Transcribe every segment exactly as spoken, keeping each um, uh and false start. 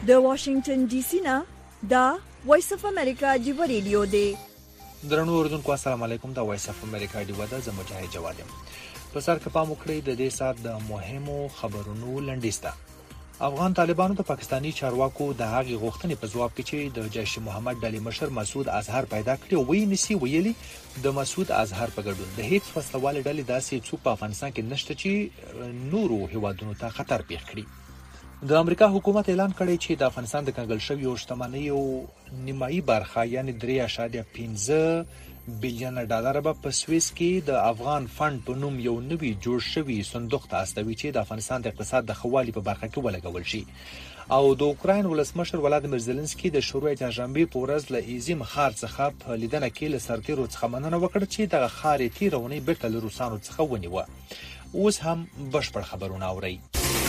د واشنگټن ډي سي نه دا وایس اف امریکا جیو ریډیو دی. درنو اوردونکو السلام علیکم. دا وایس اف امریکا دی ودا زموږ مجاهد جواد یم. په سر کې پام وکړئ د دې سات د مهمو خبرونو لنډیسته. افغان طالبانو د پاکستانی چارواکو د هغې غوښتنې په ځواب کې چې د جیش محمد ډلې مشر مسعود اظهر پیدا کړی وی نسی ویلي د مسعود اظهر په ګډون د هیڅ فاصله ډلې داسې څوک په افغانستان کې نشته چې نورو هیوادونو ته خطر پیښ کړي. د امریکا حکومت اعلان کړی چې د افغانستان د کنګل شویو شتمنیو نیمایي برخه یعنی درې اعشاریه پنځه بلیون ډالر به په سویس کې د افغان فند په نوم یو نوی جوړ شوی صندوق ته استوي چې د افغانستان د اقتصاد د خوالي په برخه کې ولګول شي. او د اوکراین ولسمشر ولادیمیر زيلنسکي د شروع چهارشنبه په ورځ له ایزیم خار څخه په لیدنه کې له سرتیرو څخه مننه وکړه چې د خارې تیرونې بیرته له روسانو څخه ونیوه. اوس هم بشپړ خبرونه اورئ.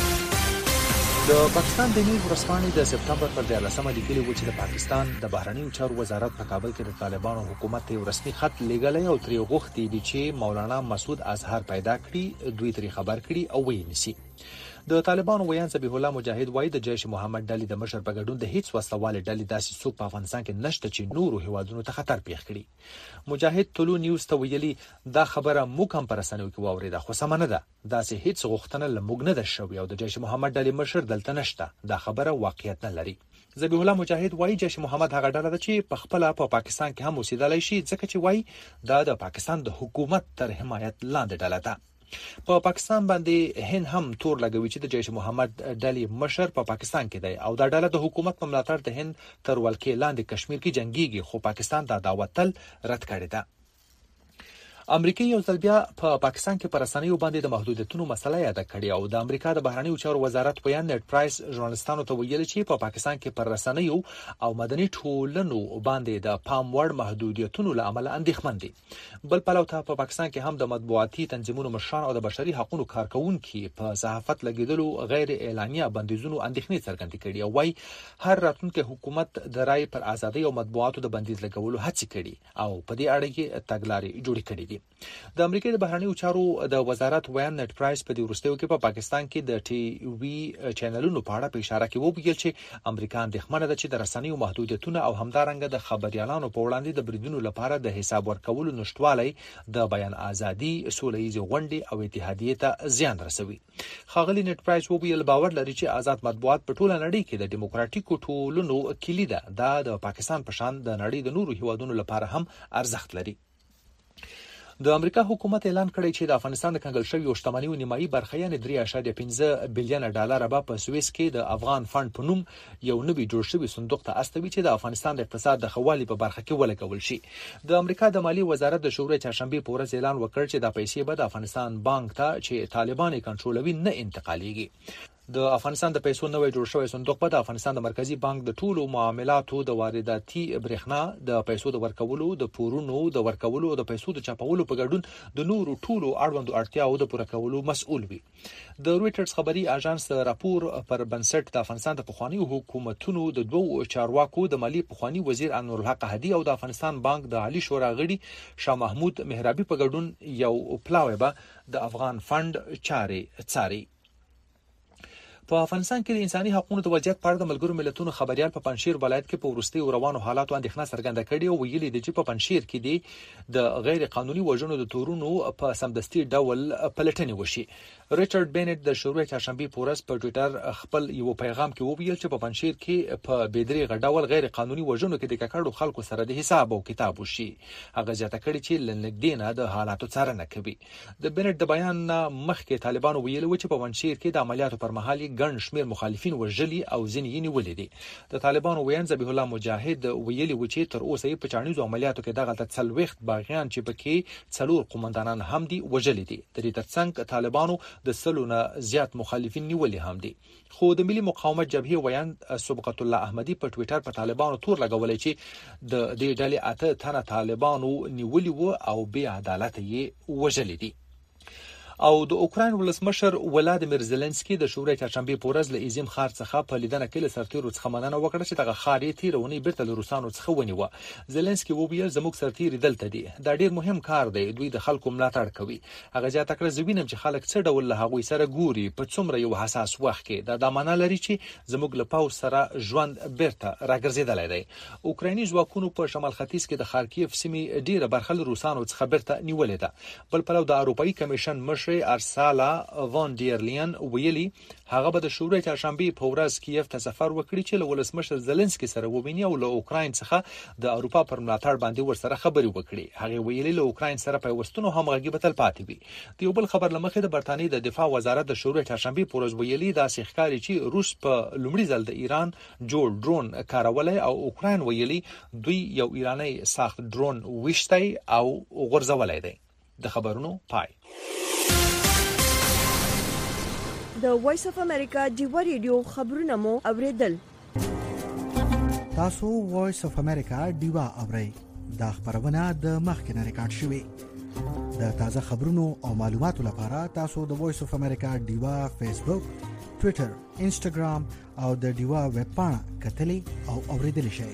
د پاکستان د نیو ورځپاڼې د سپتمبر پر دیارلسمه لیکلي و چې د پاکستان د بهرنیو چارو وزارت په کابل کې د طالبانو حکومت ته یو رسمي خط لیږلی او ترې غوښتي دي چې مولانا مسعود اظهر پیدا کړي، دوی ترې خبر کړي او ویې نیسي. د طالبانو ویان ذبیح الله مجاهد وایي د جیش محمد ډلې د مشر په ګډون د هیڅ وسلوال ډلې داسې څوک په افغانستان کې نشته چې نورو هیوادونو ته خطر پیښ کړي. مجاهد طلوع نیوز ته ویلي دا خبره موږ هم پر رسنیو کې واوریده خو سم نه ده، داسې هیڅ غوښتنه له موږ نه ده شوې او د جیش محمد ډلې مشر دلته نشته، دا خبره واقعیت نه لري. ذبیح الله مجاهد وایي جیش محمد هغه ډله ده چې په خپل په پاکستان کې هم اوسېدلای شي ځکه چې وایي دا د پاکستان د حکومت تر حمایت لاندې ډله ده. په پا پاکستان باندې هند هم تور لګوي چې د جیش محمد ډلې مشر په پا پاکستان کې دی او دا ډله د حکومت په ملاتړ د هند تر ولکې لاندې کشمیر کې جنگيږي خو پاکستان دا دعوت تل رد کړی ده. امریکا یو ځل بیا په پا پاکستان کې پر رسنیو باندې د محدودیتونو مسله یاد کړې او د امریکا د بهرنیو چارو وزارت ویان نت پرایس ژورنالستانو ته ویل چې په پا پاکستان کې پر رسنیو او مدني ټولنو باندې د پام وړ محدودیتونو له امله اندېښمن دي. بل پلو ته په پا پاکستان کې هم د مطبوعاتي تنظیمونو مشران او د بشري حقوقو کارکونکو په صحافت لګیدلو غیر اعلانیه بندیزونو اندېښنې څرګندې کړې او وايي هر راتلونکي حکومت د رای پر ازادي او مطبوعاتو د بندیز لګولو هڅه کړي او په دې اړه کې تګلارې جوړې کړې دي. د امریکا د بهرنیو چارو د وزارت ویان نت پرایس په دې وروستیو کې په پا پاکستان کې د ټي وي چینلونو په اړه په اشاره کې وویل چې امریکا اندېښمنه ده چې د رسنیو محدودیتونه او همدارنګه د خبريالانو په وړاندې د بریدونو لپاره د حساب ورکولو نشټوالی د بیان ازادي، سوله‌ییز غونډې او اتحادیې ته زیان رسوي. ښاغلي نت پرایس وویل باور لري چې آزاد مطبوعات په ټوله نړۍ کې د دیموکراتیکو ټولنو کلی ده، دا د پاکستان په شان د نړۍ د نورو هیوادونو لپاره هم ارزښت لري. د امریکا حکومت اعلان کړی چې د افغانستان د کنګل شویو شتمنیو نیمایي برخه یعنی درې اعشاریه پنځه بلیون ډالر به په سویس کې د افغان فند په نوم یو نوی جوړ شوی صندوق ته استوي چې د افغانستان د اقتصاد د خوالي په برخه کې ولګول شي. د امریکا د مالی وزارت د شورای چهارشنبه په ورځ اعلان وکړ چې د پیسې به د افغانستان بانک ته چې طالبان کنټرولوي نه انتقالېږي. د افغانستان د پیسو نوې جوړ شوی صندوق په د افغانستان د مرکزی بانک د ټولو معاملاتو د وارداتي برېښنا د پیسو د ورکولو د پورونو د ورکولو او د پیسو د چاپولو په ګډون د نورو ټولو اړوندو اړتیاو د پوره کولو مسؤل وي. د رويټرز خبري اژانس راپور پر بنسټ د افغانستان د پخوانی حکومتونو د دوو چارواکو د مالی پخوانی وزیر انور الحق هدی او د افغانستان بانک د عالی شورا غړي شاه محمود مهرابي په ګډون یو پلاوی به د افغان فند چارې څاري. په افغانستان کې د انساني حقوقو د وضعیت په اړه د ملګرو ملتونو خبريال په پنځیر ولایت کې په ورستي روانو حالاتو اندېښنه څرګنده کړې او ویلي دي چې په پنځیر کې د غیر قانوني وژنو د تورونو په سمدستي ډول پلټنې وشي. ریچارډ بینټ د شروع چهارشنبه په ورځ په ټوئیټر خپل یو پیغام کې وویل چې په پنځیر کې په بيدریغه ډول غیر قانوني وژنو کې د ککړو خلکو سره د حساب او کتاب وشي. هغه ځکه کړي چې لنګدینه د حالاتو څارنه کوي. د بینټ د بیان مخکې طالبانو ویلي و چې په پنځیر کې د عملیاتو پر مهال ګڼ شمیر مخالفین وژلي او ځینې یې نیولي دي. د طالبانو ویان ذبیح الله مجاهد ویلي و چې تر اوسه په چانیزو عملیاتو کې دغه څلويخت باغیان چې پکې څلور قومندانان هم دي وژلي دي. د دې ترڅنګ طالبانو د سلونه زیات مخالفین نیولي هم دي. خو د ملي مقاومت جبهه ویان سبقت الله احمدي په ټوئیټر په طالبانو تور لګولې چې د دې ډلې اته تنه طالبانو نیولي وو او بې عدالت یې وژلي دي. او د اوکراین ولسمشر ولادیمیر زيلنسکي د شورای چهارشنبه په ورځ له ایزیم ښار څخه په لیدنه کې له سرتیرو څخه مننه وکړه چې دغه ښار یې تیرونی بیرته له روسانو څخه ونیوه. زيلنسکي وویل زموږ سرتیري دلته دي، دا ډیر مهم کار دی، دوی د خلکو ملاتړ کوي. هغه ځا تکړه زوینم چې خلک څه ډول له هغوی سره ګوري په څومره یو حساس وخت کې دا د معنا لري چې زموږ له پاو سره ژوند بیرته راګرځیدلی دی. اوکرایني ځواکونو په شمال ختیځ کې د خارکیف سیمې ډیره برخه له روسانو څخه بیرته نیولې ده. بل پلو د اروپאי کمیشن مشر ارسالا وان ډیر لین ویلي هغه به د شورای چهارشنبه په ورځ کیف ته سفر وکړي چې له ولسمشر زيلنسکي سره وویني او له اوکراین څخه د اروپا پر ملاتړ باندې ورسره خبرې وکړي. هغه ویلي له اوکراین سره پیوستون همغږي به تل پاتې وي. د یو بل خبر لمخې د برتانیې د دفاع وزارت د شورای چهارشنبه په ورځ ویلي دا ښکاري چې روس په لومړي ځل د ایران جوړ ډرون کارولای او اوکراین ویلي دوی یو ایرانی ساخت ډرون وشتي او غرزولای دی. د خبرونو پای. د وایس اف امریکا دیوا ریډیو خبرونه مو اوریدل. تاسو وایس اف امریکا دیوا اورئ. دا خبرونه د مخکنه ریکارډ شوې. د تازه خبرونو او معلوماتو لپاره تاسو د وایس اف امریکا دیوا فیسبوک، ټوئیټر، انسټاګرام او د دیوا ویب پاڼه کتلی او اوریدلی شئ.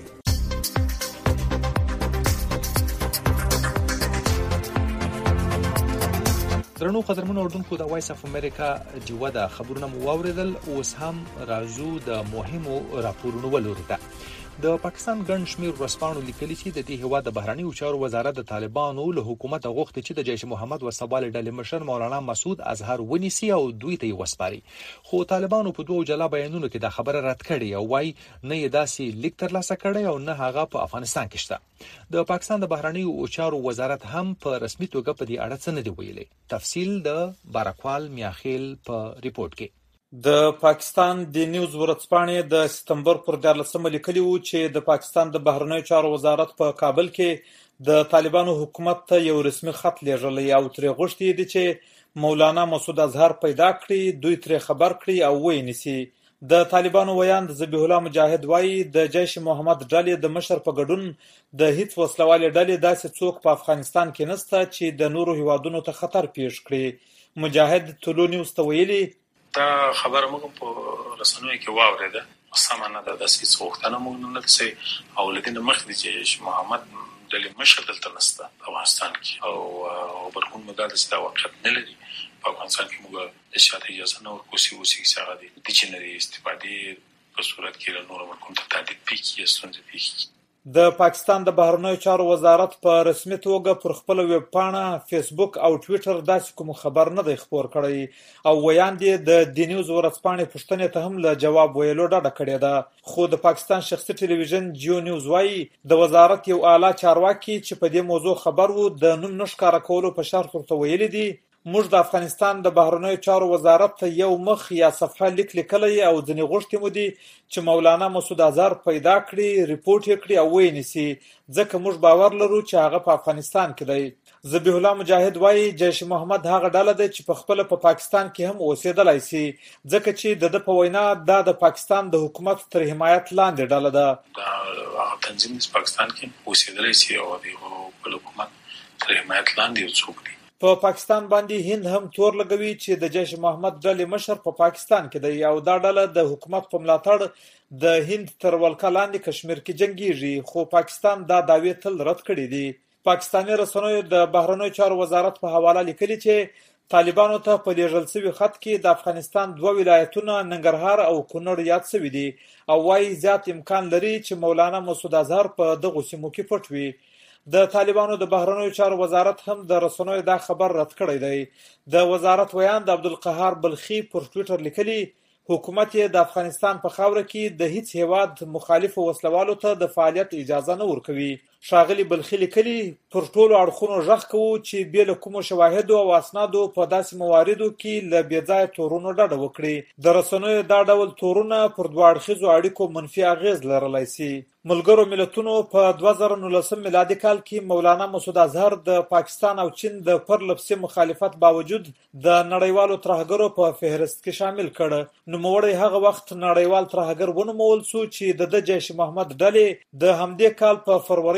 درنو قدرمنو اردوونکو د وایس اف امریکا دیوا د خبرونو مو اوریدل. اوس هم راځو د مهمو راپورونو ولوري ته. د پاکستان ګڼ شمېر ورځپاڼو لیکلي چې د دې هیواد د بهرنیو چارو وزارت د طالبانو له حکومت غوښتي چې د جیش محمد ورسوال ډلې مشر مولانا مسعود اظهر ونیسي او دوی ته وسپاري. خو طالبانو په دوه جلا بیانونو کې دا خبره رد کړې او وايي نه یې داسې لیک ترلاسه کړی او نه هغه په افغانستان کې شته. د پاکستان د بهرنیو چارو وزارت هم په رسمي توګه په دې اړه څه نه دی ویلي. تفصیل د بارکوال میاخیل په ریپورت کې. د پاکستان د نیوز ورځپاڼې د سپتمبر پر دیارلسمه لیکلي وو چې د پاکستان د بهرنیو چارو وزارت په کابل کې د طالبانو حکومت ته یو رسمي خط لیږلی او ترې غوښتي دي چې مولانا مسعود اظهر پیدا کړي، دوی ترې خبر کړي او وینیسي. د طالبانو ویاند ذبیح الله مجاهد وایي د جیش محمد ډلې د مشر په ګډون د هیڅ وسلوالې ډلې داسې څوک په افغانستان کې نشته چې د نورو هیوادونو ته خطر پیښ کړي. مجاهد ټولو نیوز ته ویلي دا خبره موږ په رسنیو کې واورېده، سمانه ده داسې څه وختونه موږ نه لته او لدین مخکې چې محمد ډلې مشر دلته نشته په افغانستان کې او برخون مدار چې دا واقعیت نه لري. په افغانستان کې موږ اشاره اجازه نه ورکوسي اوسې څنګه دي د چینري استفادې په صورت کې له نورو ملکونو ته تعدید پیږي ستونزې پیږي. د پاکستان د بهرنیو چارو وزارت په رسمي توګه پر خپل ویب پاڼه، فیسبوک او ټوئیټر داسې کوم خبر نه دی خپور کړی او ویاند د د نیوز ورځپاڼې پوښتنې ته هم له جواب ویلو ډډه کړې ده. خو د پاکستان شخصي ټلویزیون جیو نیوز وایي د وزارت یو اعلی چارواکي چې په دې موضوع خبر وو د نوم نښکاره کولو په شرط ورته ویلي دي موږ د افغانستان د بهرنیو چارو وزارت ته یو مخ یا صفحه لیک لیکلی او ځینې غوښتې مو دي چې مولانا مسعود اظهر پیدا کړي، ریپورټ یې کړي او وینیسي، ځکه موږ باور لرو چې هغه په افغانستان کې دی. ذبیح الله مجاهد وایي جیش محمد هغه ډله ده چې په خپل په پاکستان کې هم اوسېدلای شي، ځکه چې د د په وینا دا د پاکستان د حکومت تر حمایت لاندې ډله ده. دا تنظیم په پاکستان کې اوسېدلای شي او د حکومت تر حمایت لاندې څوک دی. په پا پاکستان باندې هند هم تور لګوي چې د جیش محمد ډلې مشر په پا پاکستان کې دی او دا ډله د حکومت په ملاتړ د هند تر ولکه لاندې کشمیر کې جنگيږي، خو پاکستان دا دعوی تل رد کړي دي. پاکستاني رسنیو د بهرنیو چارو وزارت په حواله لیکلي چې طالبانو ته په لیږل شوي خط کې د افغانستان دوه ولایتونه ننګرهار او کونړ یاد شوي دي او وايي زیات امکان لري چې مولانا مسعود اظهر په دغو سیمو کې پټ وي. د طالبانو د بهرنیو چارو وزارت هم د رسنیو دا خبر رد کړی دی. د وزارت ویاند عبدالقهار بلخي پر ټوئیټر لیکلي حکومت یې د افغانستان په خاوره کې د هیڅ هیواد مخالف وسلوالو ته د فعالیت اجازه نه ورکوي. ښاغلي بلخي لیکلي پر ټولو اړخونو غږ کوو چې بې له کومو شواهدو او اسنادو په داسې مواردو کې له بې ځایه تورونو ډډه وکړي. د رسنیو دا ډول تورونه پر دوه اړخیزو اړیکو منفي اغیز لرلی شي. ملګرو ملتونو په دوه زره نولسم میلادي کال کې مولانا مسعود اظهر د پاکستان او چین د پرلپسې مخالفت باوجود د نړیوالو ترهګرو په فهرست کې شامل کړ. نوموړی هغه وخت نړیوال ترهګر ونومول شو چې د د جیش محمد ډلې د همدې کال په فروری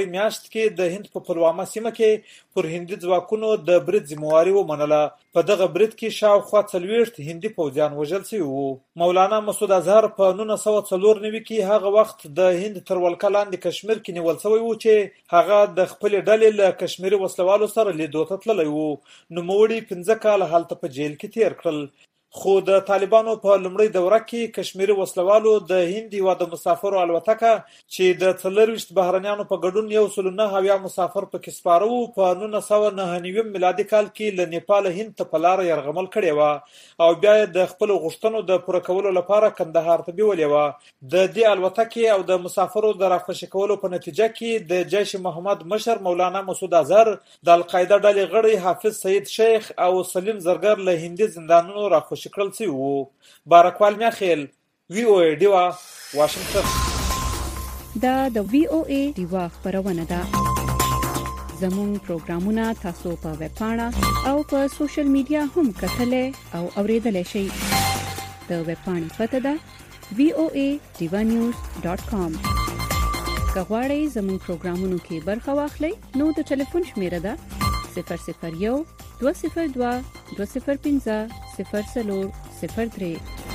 میاشت کې د هند په پلوامه سیمه کې پر هندي ځواکونو د برید ذمہواري ومنله. په دغه برید کې شاوخوا څلوېښت هندي پوځیان وژل شوي وو. مولانا مسعود اظهر په نولس سوه څلور نوي کې هغه وخت د هند تر ولکه لاندې کشمیر کې نیول شوی و چې هغه د خپلې ډلې له کشمیري وسلوالو سره لیدو ته تللی و. نوموړي پنځه کاله هلته په جیل کې تیر کړل. خو د طالبانو په لومړۍ دوره کې کشمیري وسلوالو د هند یوه د مسافرو الوتکه چې د څلرویشت بهرنیانو په ګډون یو سل نهه اویا مسافر پکې سپاره وو په نولس سوه نهه نوي میلادي کال کې له نیپال هند ته په لاره یرغمل کړې وه او بیا یې د خپلو غوښتنو د پوره کولو لپاره کندهار ته بیولې وه. د دې الوتکې او د مسافرو د راخوشي کولو په نتیجه کې د جیش محمد مشر مولانا مسعود اظهر د القاعده ډلې غړي حافظ سعید شیخ او سلیم زرګر له هندي زندانونو راخوشي شکل سی وو. بارکوال میاخیل وی او ای دیوا واشنگټن. دا د وی او ای دیوا خبرونه ده. زموږ پروګرامونه تاسو په ویب پاڼه او په سوشل میډیا هم کتلې او اوریدلای شئ. د ویب پاڼې پته ده وی او ای دیوا نیوز ډاټ کام. که غواړئ زموږ پروګرامونو کې برخه واخلئ نو د ټلیفون شمیره ده صفر صفر یو دوه صفر دوه دوه صفر پنځه صفر څلور صفر درې.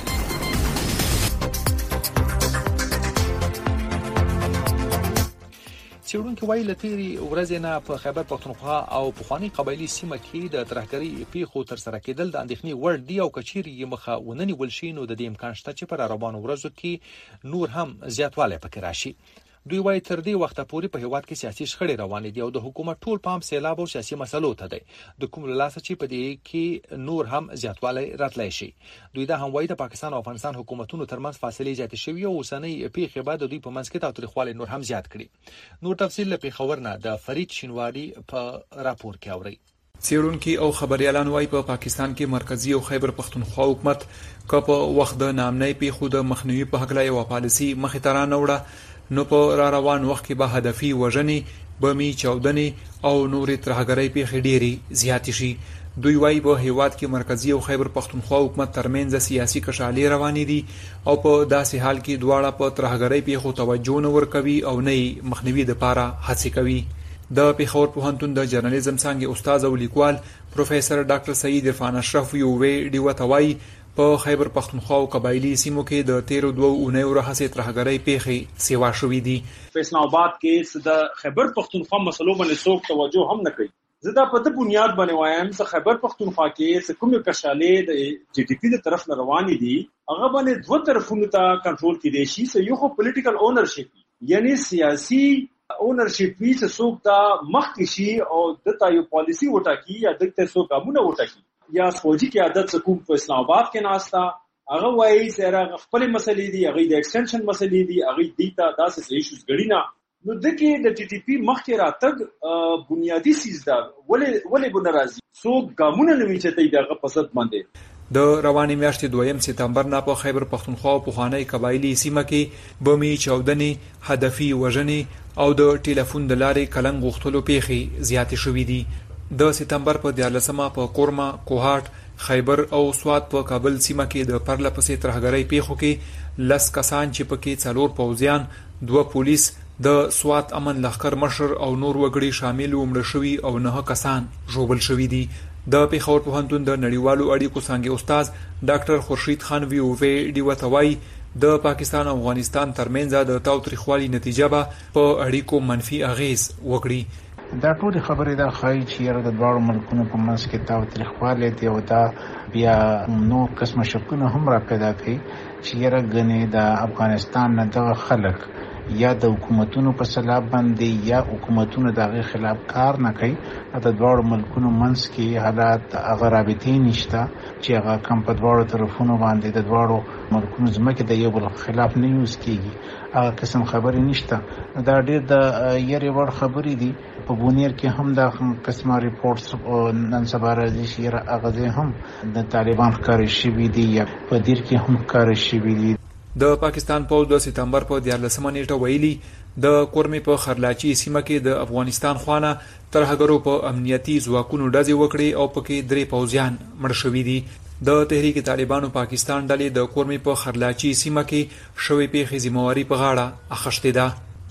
څېړونکي وایي له تېرې ورځې نه په خیبر پښتونخوا او پخواني قبایلي سیمه کې د ترهګرۍ پیښو ترسره کېدل د اندېښنې وړ دي او که چیرې یې مخه ونه نیول شي نو د دې امکان شته چې په راروانو ورځو کې نور هم زیاتوالی پکې راشي. دوی وایي تر دې وخته پورې په هیواد کې سیاسي شخړې روانې دي او د حکومت ټول پام سیلاب او سیاسي مسلو ته دی د کوم له لاسه چې په دې کې نور هم زیاتوالی راتلی شي. دوی دا هم وایي د پاکستان او افغانستان حکومتونو ترمنځ فاصلې زیاتې شوي او اوسنۍ پیښې به د دوی په منځ کې تاوتریخوالی نور هم زیات کړي. نور تفصیل له پېښور نه د فرید شینواري په راپور کې اورئ. څېړونکي او خبريالان وايي په پاکستان کې مرکزی او خیبر پښتونخوا حکومت که په وخت د نامنۍ پیښو د مخنیوي په هکله یوه پالیسي مخې ته رانوړه نو په را روان وخت کې به هدفي وژنې، بمي چاودنې او نورې ترهګرۍ پیښې ډېرې زیاتې شي. دوی وايي په هیواد کې مرکزی او خیبر پښتونخوا حکومت ترمنځ سیاسي کشالې روانې دي او په داسې حال کې دواړه په ترهګرۍ پیښو توجه نه ورکوي او نه یې مخنیوي دپاره هڅې کوي. د پېښور پوهنتون د جرنالیزم څانګې استاد او لیکوال پروفیسر ډاکټر سعید عرفان اشرف یووې ډیوه ته وایي په خیبر پښتونخوا او قبایلي سیمو کې د تیرو دوو اونیو راهیسې ترهګرۍ پیښې سیوا شوې دي. په اسلام آباد کې د خیبر پښتونخوا مسلو باندې څوک توجه هم نه کوي. زه دا په دې بنیاد باندې وایم چې خیبر پښتونخوا کې کومې کشالې د جی ډي پی د طرف نه روانې دي هغه باندې دوه طرفونو ته کنټرول کېدای شي. چې یو خو پولیټیکل اونرشپ یعنی سیاسي اونرشپ وی چې څوک دا مخکې شي او دته یو پالیسی وټاکي یا دته څوک قانون وټاکي یا فوجي کې عادت کوم په اسلام آباد کې ناستا هغه وایي چې هغه خپل مسلې دي هغه د ایکستنشن مسلې دي هغه دیتا داسې ایشوز غړي نه نو دغه د ټي ټي پی مخکې راتګ بنیادی سیز ده ولې ولې بن راځي څوک قانون نه وی چې دغه پسد باندې. د روانې میاشتې دویم سپتمبر نه په خیبر پښتونخوا او پخوانۍ قبایلي سیمه کې بمي چاودنې، هدفي وژنې او د ټلیفون د لارې کلنګ غوښتلو پیښې زیاتې شوې دي. د سپتمبر په دیارلسمه په کورما، کوهاټ، خیبر او سوات په کابل سیمه کې د پرله پسې ترهګرۍ پیښو کې لس کسان چې پکې څلور پوځیان، دوه پولیس، د سوات امن لښکر مشر او نور وګړي شامل ومړه شوي او نه کسان ژوبل شوي دي. د پېښور پوهنتون د نړیوالو اړیکو څانګې استاد ډاکټر خورشید خان ویووې ډیوه ته وایي د پاکستان او افغانستان ترمنځ د تاوتریخوالي نتیجه به په اړیکو منفي اغیز وکړي. دا ټول خبرې دا ښایي چې یاره د دواړو ملکونو په منځ کې تاوتریخوالی دی او دا بیا نور قسمه شکونه هم را پیدا کوي چې یاره ګنې د افغانستان نه دغه خلک یا د حکومتونو په سلاب باندې یا حکومتونو د هغې خلاف کار نه کوي. د دواړو ملکونو منځ کې حالات هغه رابطې نشته چې هغه کم په دواړو طرفونو باندې د دواړو ملکونو ځمکې د یو بل خلاف نه یوز کېږي. هغه قسم خبرې نشته. دا ډېر د یرې وړ خبرې دي. په بونیر کې هم دا قسمه ریپورټس نن سبا راځي چې هغه ځای هم د طالبان ښکاره شوي دي یا په دیر کې هم ښکاره شوي دي. د پاکستان پوځ د سپتمبر په دیارلسمه نیټه ویلي د کورمې په خرلاچي سیمه کې د افغانستان خوانه ترهګرو په امنیتي ځواکونو ډزې وکړې او پکې درې پوځیان مړه شوي دي. د تحریک طالبانو پاکستان ډلې د کورمې په خرلاچي سیمه کې شوې پیښې ذمہواري په غاړه اخیستې ده.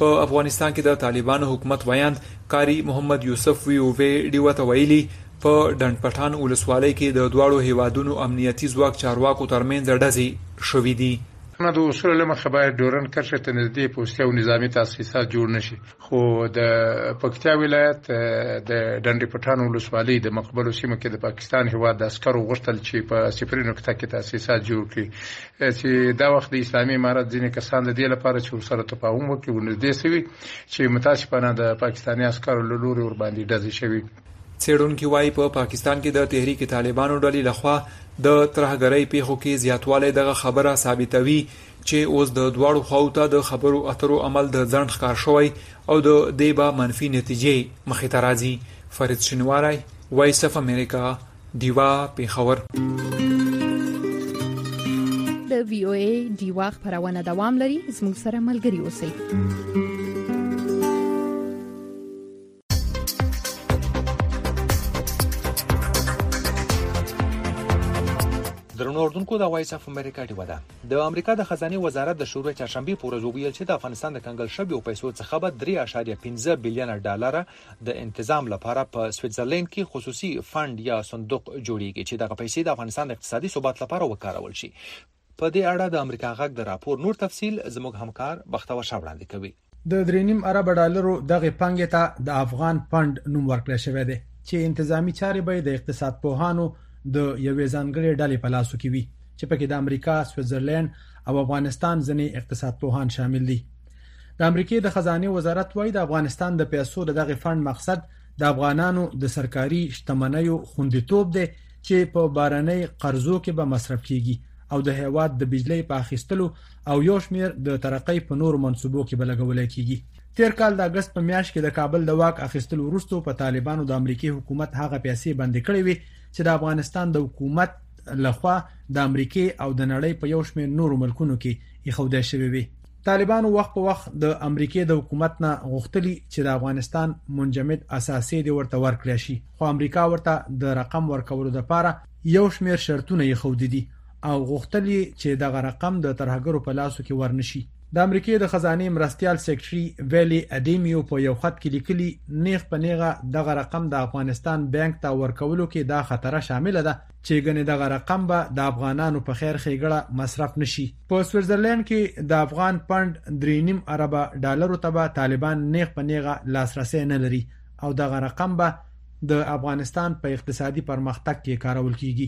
په افغانستان کې د طالبانو حکومت ویاند کاری محمد یوسف ویووی ډیوه ته ویلي په ډنډ پټان ولسوالۍ کې د دواړو هیوادونو امنیتي ځواک چارواکو ترمنځ ډزې شوې دي. نه د اصول له مخه باید ډورن کرښې ته نږدې پوستي او نظامی تاسیسات جوړ نشي، خو د پکتیا ولایت د ډنډ پټان ولسوالۍ د مقبلو سیمه کې د پاکستان هیواد د عسکرو غوښتل چې په صفري نقطه کې تاسیسات جوړ کړي چې دا وخت د اسلامي امارت ځینې کسان د دې لپاره چې ورسره تفاهم وکړي ونږدې سوي چې متاسفانه د پاکستاني عسکرو له لوري ورباندې ډزې شوي. څېړونکي وایي په پا پاکستان کې د تحریک طالبانو ډلې لخوا د ترهګرۍ پیښو کې زیاتوالی دغه خبره ثابتوي چې اوس د دواړو خواو ته د خبرو اترو عمل د ځنډ ښکار شوی او د دې به منفي نتیجې مخې ته راځي. فرید شینواری، وایس اف امریکا، ډیوا، پیښور. د وی او ای ډیوا خبرونه دوام لري، زموږ سره ملګري اوسئ. درنو اردوونکو د وایس اف امریکا ډیوا ده. د امریکا د خزانه وزارت د شروع چهارشنبه په ورځ ویل چې د افغانستان د کنګل شویو پیسو څخه به درې اعشاریه پنځه بیلیون ډالر د تنظیم لپاره په سویټزرلند کې خصوصي فند یا صندوق جوړیږي چې دغه پیسې د افغانستان د اقتصادي ثبات لپاره وکارول شي. په دې اړه د امریکا غږ د راپور نور تفصیل زموږ همکار بختور شاه وړاندې کوي. د درې نیم ارب ډالرو دغه پنګ ته د افغان فند نوم ورکړل شوی دی چې انتظامی چارې به د اقتصاد پوهانو د یوې ځانګړې ډلې په لاسو کې وي چې پکې د امریکا، سویټزرلند او افغانستان ځینې اقتصاد پوهان شامل دي. د امریکای د خزانه وزارت وايي د افغانستان د پیسو دغه فند مقصد د افغانانو د سرکاري شتمنیو خوندیتوب دی چې په بارنۍ قرضو کې به مصرف کیږي او د هیواد د بجلی په اخیستلو او یو شمیر د ترقۍ په نور منصوبو کې به لګول کیږي. تیر کال د اگست په میاشت کې د کابل د واک اخیستلو وروسته په طالبانو د امریکای حکومت هغه پیسې بندي کړې وي چې د افغانستان د حکومت لخوا د امریکای او د نړۍ په یو شمېر نورو ملکونو کې ایښودل شوی وي. طالبانو وخت په وخت د امریکای د حکومت نه غوښتلی چې د افغانستان منجمد اساسي دی ورته ورکړی شي، خو امریکا ورته د رقم ورکولو لپاره یو شمېر شرطونه ایښودي دي او غوښتلی چې دغه رقم د ترهګرو په لاسو کې ورنشي. د امریکای د خزانه مرستيال سیکریټري ویلی اډیمیو په یو خط کې لیکلي نیغ په نیغه دغه رقم د افغانستان بانک ته ورکولو کې دا خطر شامل ده چې ګنې دغه رقم به د افغانانو په خیر ښېګړه مصرف نشي. په سویټزرلند کې د افغان فند درې نیم ارب ډالرو ته به طالبان نیغ په نیغه لاسرسي نه لري او دغه رقم به د افغانستان په اقتصادي پرمختګ کې کارول کیږي.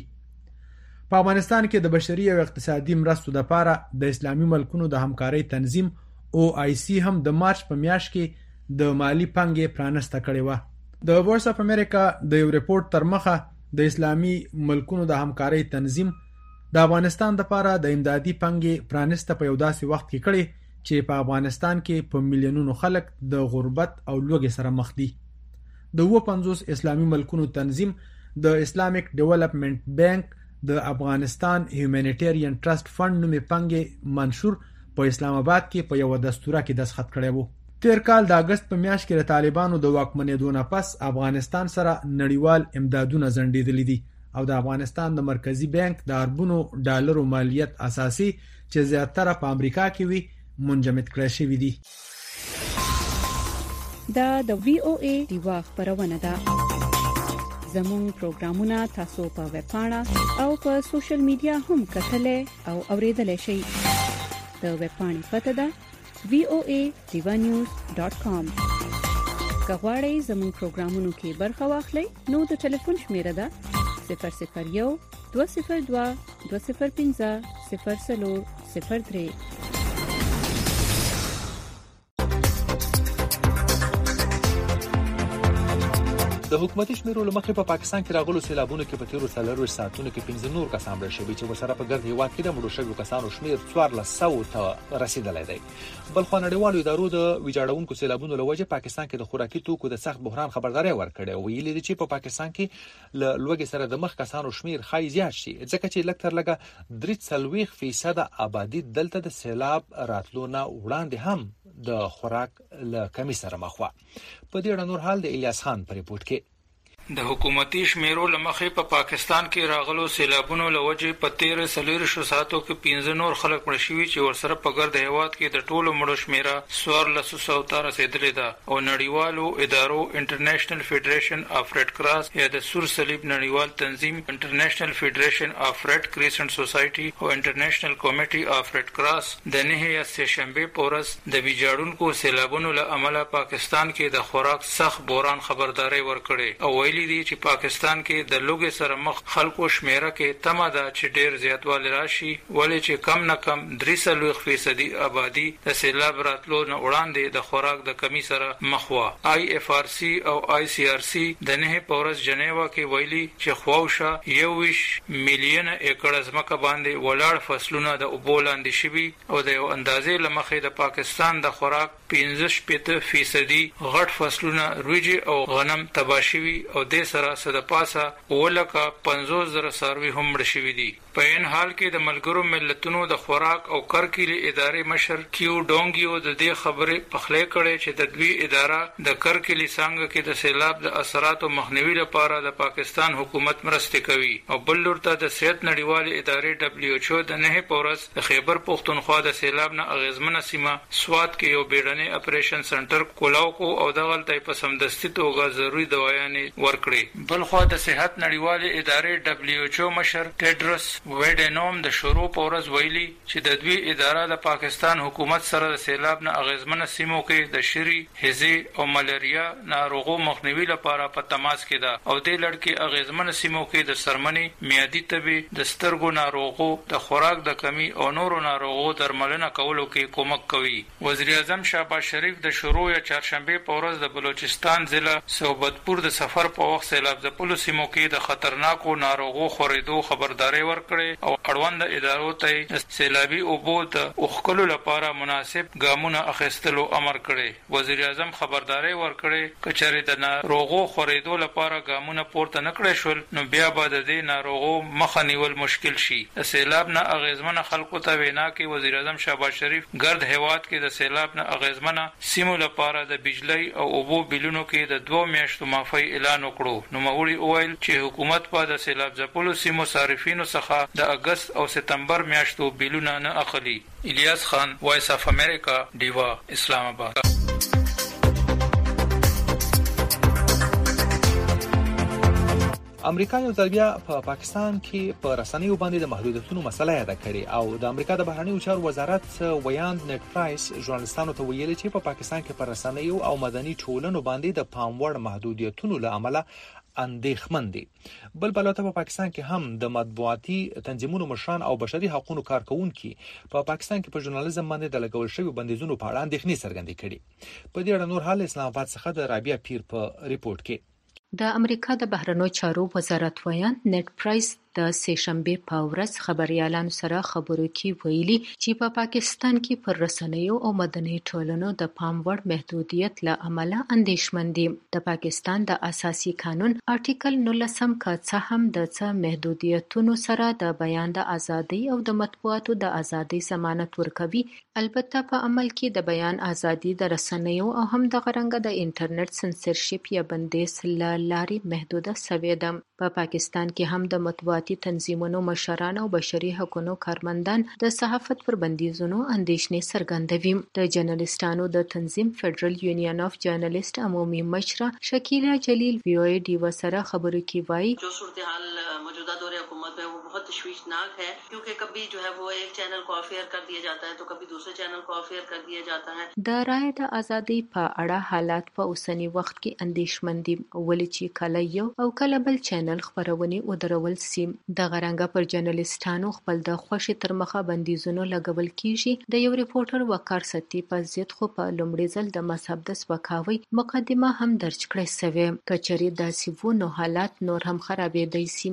په افغانستان کې د بشري او اقتصادي مرستو لپاره د اسلامي ملکونو د همکارۍ تنظیم او آی سی هم د مارچ په میاشت کې د مالی پنګې پرانسته کړې و. د وایس اف امریکا د یو ریپورت تر مخه د اسلامي ملکونو د همکارۍ تنظیم د افغانستان لپاره د امدادي پنګې پرانسته په یو داسې وخت کې کړې چې په افغانستان کې په میلیونونو خلک د غربت او لوږې سره مخ دي. د اووه پنځوس اسلامي ملکونو تنظیم د اسلامیک ډیولپمنٹ بانک د افغانستان هیومانیټیرین ټرست فند نومې پنګې منشور په اسلام آباد کې په یو دستوره کې دستخط کړی وو. تیر کال د اگست په میاشت کې د طالبانو د واکمنېدو نه پس افغانستان سره نړیوال امدادونه ځنډېدلي دي او د افغانستان د مرکزی بانک د اربونو ډالرو مالیت اساسي چې زیاتره په امریکا کې وي منجمد کړی شوی دي. دا د وی او ای ډیوا خبرونه ده. زموږ پروګرامونه تاسو په ویب پاڼه او په سوشل میډیا هم کتلای او اوریدلای شئ. د ویب پاڼې پته ده وی او ای ډیوا نیوز ډاټ کام. که غواړئ زموږ پروګرامونو کې برخه واخلئ نو د ټلیفون شمیره ده صفر صفر یو دوه صفر دوه دوه صفر پنځه صفر څلور صفر درې. د حکومتي شمیرو لمخې په پاکستان کې راغلو سیلابونو کې په تیرو څلورو ساعتونو کې پنځه نور کسان مړه شوي چې ورسره په ګرد هیواد کې د مړو شویو کسانو شمیر څوارلس سوو ته رسیدلی دی. بل خوا نړیوالو ادارو د ویجاړونکو سیلابونو له وجې پاکستان کې د خوراکي توکو د سخت بحران خبرداری ورکړې او ویلي دي چې په پاکستان کې له لوږې سره د مخ کسانو شمیر ښایي زیات شي ځکه چې لږ تر لږه درې څلوېښت فیصده آبادي دلته د سیلاب راتلو نه وړاندې هم د خوراک له کمی سره مخ وه. په دې اړه نور حال د الیاس خان په ریپورت کې. د حکومتي شمیرو لمخې په پا پاکستان کې راغلو سیلابونو لوجې په تیر سلور شو ساعتو کې پنځه نور خلک مړ شوي چې ورسره په ګرد هیواد کې د ټولو مړو شمیره څوارلس سوه ته رسیدلې ده او نړیوالو ادارو انټرنیشنل فیډریشن اف ریډ کراس یا د سور صلیب نړیوال تنظیم انټرنیشنل فیډریشن اف ریډ کریسنټ سوسایټي او انټرنیشنل کمیټي اف ریډ کراس د نه یا سه شنبه پورس د ویجاړونکو سیلابونو له امله پاکستان کې د خوراک سخت بوران خبرداري ورکړي او ویلي دي چې پاکستان کې د لوګي سره مخ خلکو شمیره کې تمه ده چې ډیر زیاتوالی راشي ولې چې کم نه کم درې څلوېښت فیصدي آبادی د سیلاب راتلو نه وړاندې د خوراک د کمی سره مخ وه. آی اف آر سی او آی سی آر سی د نه پورس جنیوا کې ویلي چې خواوشه یو ویش میلیونه ایکړ ځمکه باندې ولاړ فصلونه د اوبو لاندې شوي او د یو اندازې له مخې د پاکستان د خوراک پنځه شپېته فیصدي غټ فصلونه وریجې او غنم تباه شوي او د سره سره پاسه ولکه پنځوس زره څاروي هم مړ شوي دي. په این حال کې د ملګرو ملتونو د خوراک او کرکیلې ادارې مشر کیو ډونګیو د دې خبرې پخلی کړې چې د دوی اداره د کرکیلې څانګه کې د سیلاب د اثراتو مخنیوي لپاره د پاکستان حکومت مرستې کوي او بل لور ته د صحت نړیوالې ادارې دبلیو ایچ او د نه پورس د خیبر پختونخوا د سیلاب نه اغیزمنه سیمه سوات کې یو بیړنی اپریشن سنټر کولاو کو او دغه ته په سمدستي توګه ضروري دوايانې ورکړي. بلخوا د صحت نړیوالې ادارې دبلیو ایچ او مشر ټیډروس ویډنوم د شروع پورز ویلي چې د دوی اداره د پاکستان حکومت سره د سیلاب نه اغیزمنه سیمو کې د شری، هزې او ملیریا ناروغو مخنیوي لپاره په تماس کې ده او د لړ کې اغیزمنه سیمو کې د سرمنی، میادي تبي، د سترګو ناروغو، د خوراک د کمی او نورو ناروغو درملنه کولو کې کومک کوي. وزیر اعظم شهباز شریف د شروع یا چهارشنبه پورز د بلوچستان ضلع صوبتپور د سفر په وخت سیلاب ځپلو سیمو کې د خطرناکو ناروغو خورېدو خبرداري ورکړه او اړوند ادارو ته سیلابي اوبو د اوښکلو لپاره مناسب ګامونه اخیستلو امر کړي. وزیر اعظم خبرداري ورکړي چې چېرې د ناروغو خورېدو لپاره ګامونه پورته نکړي شول نو بیا به د دې ناروغو مخه نیول مشکل شي. د سیلاب نه اغیزمنه خلکو ته وینا کې وزیر اعظم شهباز شریف ګرد هیواد کې د سیلاب نه اغیزمنه سیمو لپاره د بجلی او اوبو بیلونو کې د دوه میاشتو معافی اعلان وکړو. نو موري اویل چې حکومت په د سیلاب ځپلو سیمو صارفینو څخه د اگست او سپتمبر میاشتو بیلونه نه اخلي. الیاس خان، وایس اف امریکا، ډیوا، اسلام آباد. امریکا یو ځل بیا په پاکستان کې په رسنیو باندې د محدودیتونو مسله یاده کړې او د امریکا د بهرنیو چارو وزارت ویاند نیټ پرایس ژورنالستانو ته ویلي چې په پاکستان کې پر رسنیو او مدني ټولنو باندې د پاموړ محدودیتونو له امله اندېښمن دي. بل بلته په پاکستان کې هم د مطبوعاتي تنظیمونو مشران او بشري حقوقو کارکونکي په پا پاکستان کې په ژورنالیزم باندې د لګول شوی بندیزونو په اړه اندېښنې څرګندې کړي. په دې اړه نور حال اسلام آباد څخه د رابعه پیر په ریپورت کې. د امریکا د بهرنیو چارو وزارت ویاند نیټ پرایس د سه شنبه په ورځ خبريالانو سره خبرو کې ویلي چې په پاکستان کې پر رسنیو او مدني ټولنو د پام وړ محدودیت له امله اندېښمن دي. د پاکستان د اساسي قانون آرټیکل نولسم کا څه هم د څه محدودیتونو سره د بیان د ازادۍ او د مطبوعاتو د ازادۍ ضمانت ورکوي. البته په عمل کې د بیان ازادي د رسنیو او هم د غرنګ د انټرنیټ سنسرشپ یا بندیز لارې محدوده شوې ده. په پاکستان کې هم د مطبوعاتي تنظیمونو مشران او بشري حقوقو کارمندان د صحافت پر بندیزونو اندېښنې څرګندوي. د جرنالستانو د تنظیم فیډرل یونین اف جرنالست عمومي مشره شکیلا جلیل وی او ای ډیوا سره خبرو کې وایي جو صورتحال موجودہ دور حکومت میں وہ بہت تشویشناک ہے کیونکہ کبھی جو ہے وہ ایک چینل کو افیئر کر دیا جاتا ہے تو کبھی دوسرے چینل کو افیئر کر دیا جاتا ہے. د رایې د ازادۍ په اړه حالات په اوسنی وخت کې اندېښمن دي ولې چې کله یو او کله بل چینل خبرونه ودرول سي. د غرنګ پر جرنالستانو خپل د خوشي تر مخه بندیزونو لګول کیږي. د یو ریپورټر وقار ستی په ضد خو په لومړي ځل د مذهب د سپکاوي مقدمه هم درج کړې شوې. کچري داسې وو نو حالات نور هم خرابېدای شي. د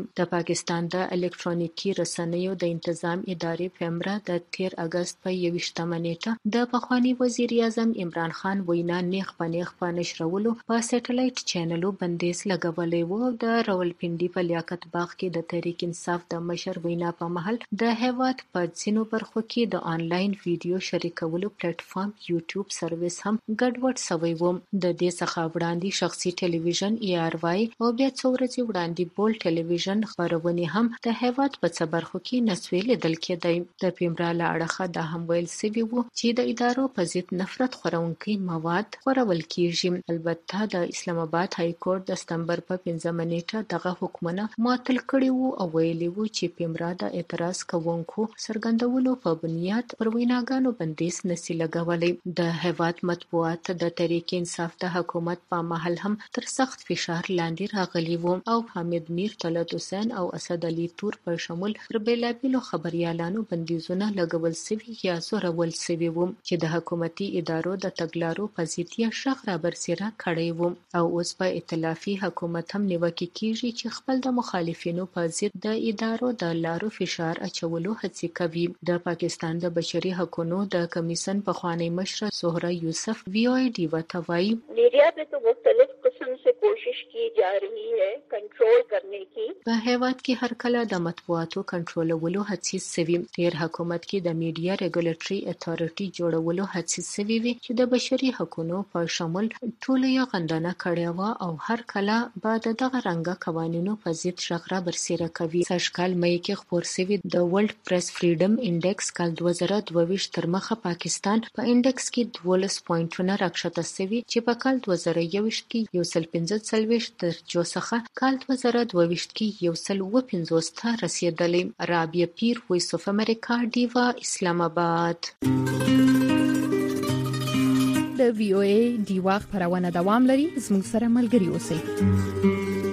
پاکستان د الکترونیکی رسنیو د تنظیم ادارې پیمرا د تیر اگست په یوویشتمه نیټه د پخوانی وزیر اعظم عمران خان وینا نیغ په نیغ په نشرولو په سټلایټ چینلو بندیز لګولې و. د راولپنډي په لیاقت باغ کې د تحریک انصاف د مشر وینا په محل د هیواد په ځینو برخو کې د آنلاین ویډیو شریکولو پلیټ فارم یوټیوب سرویس هم ګډوډ شوی و. د دې څخه وړاندې شخصي ټلویزیون ای آر واي او بیا څو ورځې وړاندې بول ټلویزیون خبرونه هم د هیواد په څه برخو کې نسوي لیدل کېدای. د پیمرا له اړخه دا هم ویل سوي وو چې د ادارو په ضد نفرت خورونکي مواد خورول کیږي. البته د اسلام آباد های کورټ د سپتمبر په پنځمه نیټه دغه حکمونه معطل کړي وو او ویلي وو چې پیمرا د اعتراض کوونکو څرګندولو په بنیاد پر ویناګانو بندیز نشي لګولی. د هیواد مطبوعات د تحریک انصاف د حکومت په محل هم تر سخت فشار لاندې راغلي وو او حامد میر، طلعت حسین او اسد علي تور په شمول پر بیلابیلو خبريالانو بندیزونه لګول سوي یا زورول سوي وو چې د حکومتي ادارو د تګلارو په ضد یې شغ را برسېره کړی وو او اوس په ائتلافي حکومت هم نیوکه کیږي چې خپل د مخالفینو په ضد د ادارو د لارو فشار اچولو هڅې کوي. د پاکستان د بشري حقوقو د کمیسن پخوانی مشر زهره یوسف وی او ای ډیوا ته وایي मीडिया पे तो मुख्तलिफ किस्म से कोशिश की जा रही है कंट्रोल करने की. په هیواد کې هر کله د مطبوعاتو کنټرولولو هڅې سوي. تیر حکومت کې د میډیا ریګولیټري اتھارټي جوړولو هڅې سوي وي چې د بشري حقوقو په شمول ټول یې غندنه کړې و او هر کله به د دغه رنګه قوانینو په ضد شغره برسېره کوي. سږکال مې کې خپور سوي د ورلد پریس فریډم انډیکس کال دوه زره دوه ویشت تر مخه پاکستان په انډیکس کې دولس پوینټونه راکښته سوي چې په کال دوه زره یوویشت کې یو سل پنځه څلوېښت درجو څخه کال دوه زره دوه ویشت کې یو سل اووه پنځوس ته رسېدلی. رابعه پیر، وایس اف امریکا، ډیوا، اسلام آباد. د وی او ای ډیوا خبرونه دوام لري. زموږ سره ملګري اوسئ.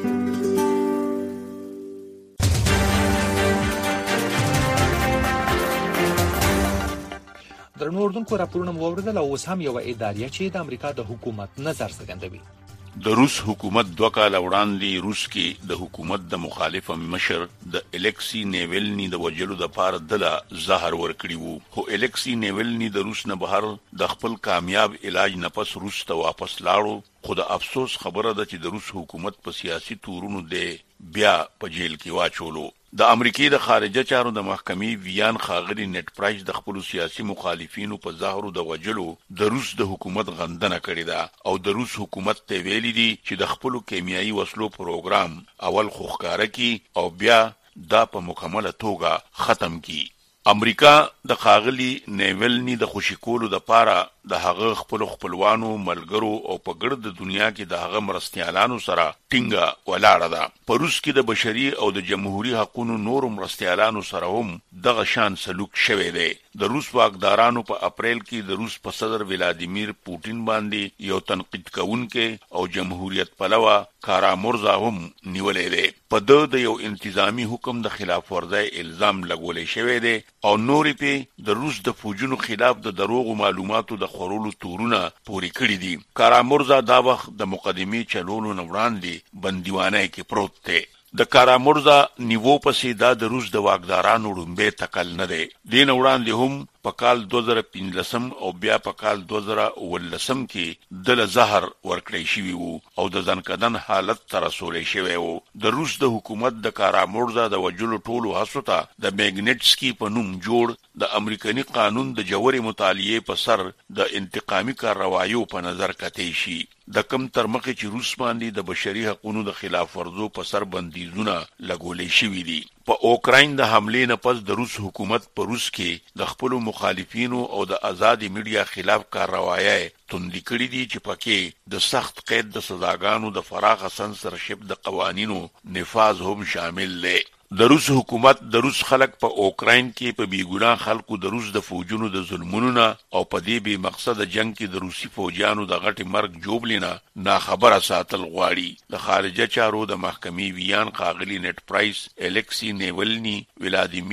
درنو اردوونکو راپورونه مو واوریدل او اوس هم یو ادارې چې د امریکا د حکومت نظر څرګندوي. د روس حکومت دوه کاله وړاندې روس کې د حکومت د مخالف مشر د الکسی نیولنی د وجلو د پاره د زهر ورکړی وو. خو الکسی نیولنی د روس نه بهر د خپل کامیاب علاج نه پس روس ته واپس لاړو. خو د افسوس خبره ده چې د روس حکومت په سیاسي تورونو د بیا په جیل کې واچولو. د امریکای د خارجه چارو د محکمې ویان خاغلی نت پرایس د خپل سیاسي مخالفینو په ظاهرو د وجلو د روس د حکومت غندنه کړې ده او د روس حکومت ته ویلي دي چې د خپل کیمیاوي وسلو پروګرام اول خوخکاره کی او بیا دا په مکمله توګه ختم کی. امریکا د خاغلی نیولنی د خوشی کولو د پاره د هغه خپل خپلوانو ملګرو او په ګرد د دنیا کې د هغه مرستيالانو سره ټینګه ولاړه ده. په روس کې د بشري او د جمهوریت حقوقو نور مرستيالانو سره هم دغه شان سلوک شوه دی. د روس واکدارانو په اپریل کې د روس په صدر ولادیمیر پوتین باندې یو تنقید کوونکې او جمهوریت پلوه کارامورزا هم نیولې دی. په د د یو انتظامی حکم د خلاف ورزي الزام لګولې شوی دی او نورې په د روس د فوجونو خلاف د دروغ معلوماتو د خورولو تورونه پوری کړی دي. کارامورزا دا وخت د مقدمې چلولو نه وړاندې بندیوانه کې پروت دی. د کارامورزا نیوو پسې دا د روس د واکدارانو رومبه تکل نه دی. دین وړاندې هم په کال دوه زره پنځلسم او بیا په کال دوه زره اوولسم کې د زهر ورکړی شوی وو او د ځنکدن حالت تر رسولې شوی وو. د روس د حکومت د کارامورزا د وجلو ټولو هڅو ته د میګنټسکی په نوم جوړ د امریکایي قانون د جوړې مطالعه په سر د انتقامي کاروایو په نظر کتې شي. د کم تر مخه چې روس باندې د بشري حقوقو د خلاف ورزو په سر بندیزونه لګولې شوی دي. په اوکراین د حملې نه پس د روس حکومت په روس کې د خپل مخالفینو او د آزادي میډیا خلاف کاروایي توندې کړې دي چې پکې د سخت قید د سزاګانو د فراخ سنسرشپ د قوانینو نفاذ هم شامل دي. د روس حکومت د روس خلک په اوکراین کې په بیګناه خلکو د روس د فوجونو د ظلمونو او په دې به مقصد جنگ کې د روسي فوجانو د غټي مرګ جوړلینا نا خبره ساتل غواړي. د خارجه چارو د محکمې ویان خاغلی نت پرایس، الکسی نیولنی، ولادیمیر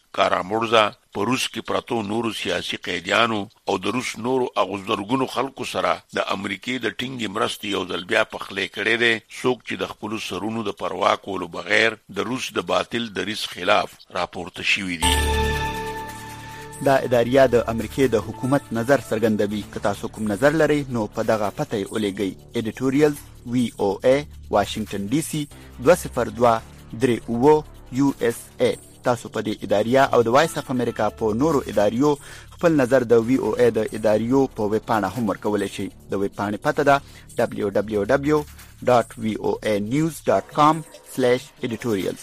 کارامورزا په روس کې پراتو نورو سیاسي قیدیانو او د روس نورو اغوزدرګونو خلکو سره د امریکای د ټینګي مرستې یو ځل بیا په خلې کړي دي څوک چې د خپل سرونو د پروا کولو بغیر د روس د باطل دریس خلاف راپورته شوی دي. دا اداریه د امریکای د حکومت نظر څرګندوي. که تاسو کوم نظر لرئ نو په دغه پته یې ولېږئ. ایډیټوریال وی او ای واشنگټن ډي سي دوه صفر دوه درې اوه یو اس ای. تاسو په دې اداریه او د وایس اف امریکا په نورو اداریو خپل نظر د وی او ای د اداریو په ویب پاڼه هم ورکولی شئ. د ویب پاڼې پته ده دبلیو دبلیو دبلیو ډاټ وی او ای نیوز ډاټ کام سلیش ایډیټوریالز.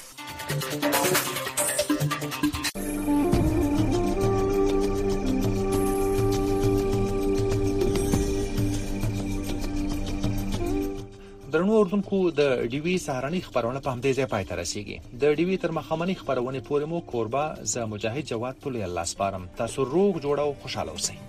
درنو اردوونکو د ډیوی سهارنۍ خبرونه په همدې ځای پای ته رسیږي. د ډیوی تر مخامنۍ خبرونه پورې مو کوربه ز مجاهد جواد په لوی الله سپارم. تاسو روغ جوړ او خوشاله اوسئ.